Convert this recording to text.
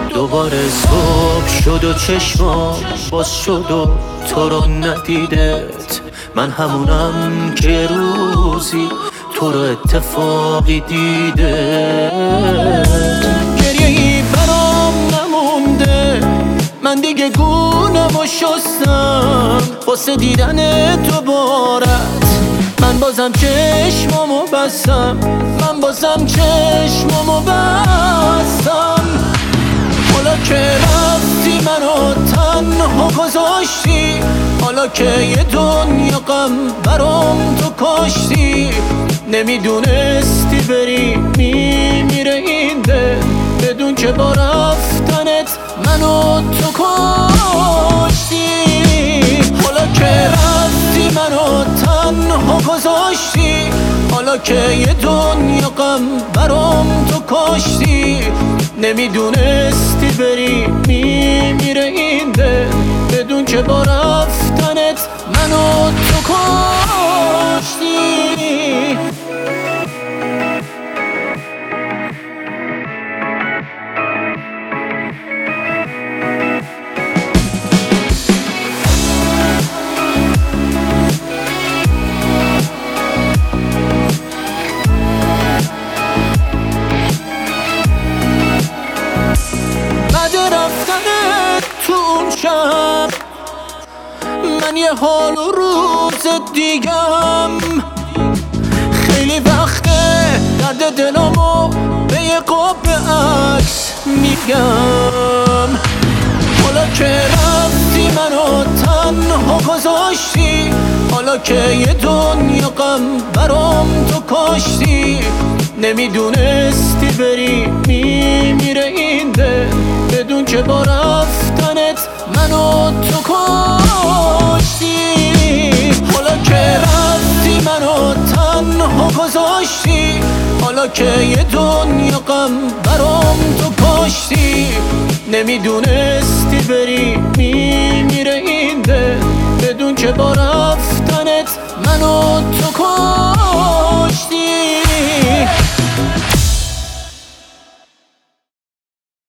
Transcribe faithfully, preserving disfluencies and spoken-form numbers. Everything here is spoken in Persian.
دوباره صبح شد و چشمام باز شد و تو رو ندیدت. من همونم که روزی تو رو اتفاقی دیده. گریه ای برام نمونده، من دیگه گونم و شستم واسه دیدن تو بارت. من بازم چشمامو بستم، من بازم چشمامو بستم. حالا که رفتی منو تنها گذاشتی، حالا که یه دنیا غم برام تو کاشتی. نمیدونستی بری میمیره این دل، بدون که با رفتنت منو تو کاشتی. حالا که رفتی منو تنها گذاشتی، حالا که یه دنیا غم برام تو کاشتی. نمیدونستی بری میمیره این دل، بدون که با رفتنت منو تو کاشتی. شب من یه حال و روز دیگم، خیلی وقته درد دلمو به یه قاب عکس میگم. حالا که رفتی منو تنها گذاشتی، حالا که یه دنیا غم برام تو کاشتی. نمیدونستی بری میمیره این دل، بدون که با رفتنت منو تو کاشتی. حالا که رفتی منو تنها گذاشتی، حالا که یه دنیا غم برام تو کاشتی. نمیدونستی بری میمیره این دل، بدون که با